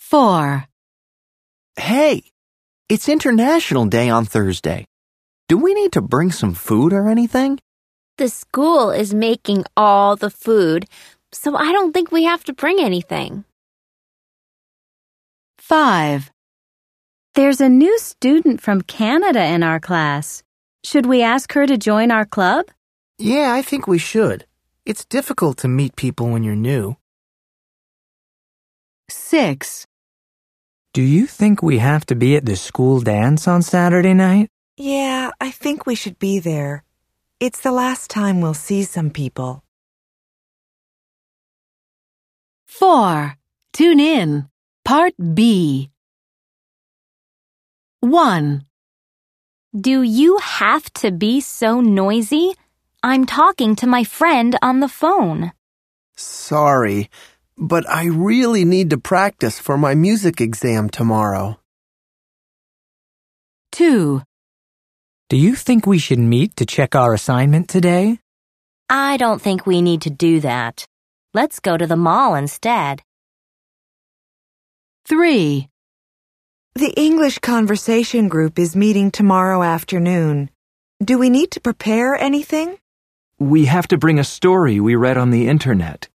4. Hey, it's International Day on Thursday. Do we need to bring some food or anything? The school is making all the food, so I don't think we have to bring anything. 5. There's a new student from Canada in our class. Should we ask her to join our club? Yeah, I think we should. It's difficult to meet people when you're new. 6. Do you think we have to be at the school dance on Saturday night? Yeah, I think we should be there. It's the last time we'll see some people. 4. Tune in. Part B. 1. Do you have to be so noisy? I'm talking to my friend on the phone. Sorry, but I really need to practice for my music exam tomorrow. 2. Do you think we should meet to check our assignment today? I don't think we need to do that. Let's go to the mall instead. 3. The English conversation group is meeting tomorrow afternoon. Do we need to prepare anything? We have to bring a story we read on the internet.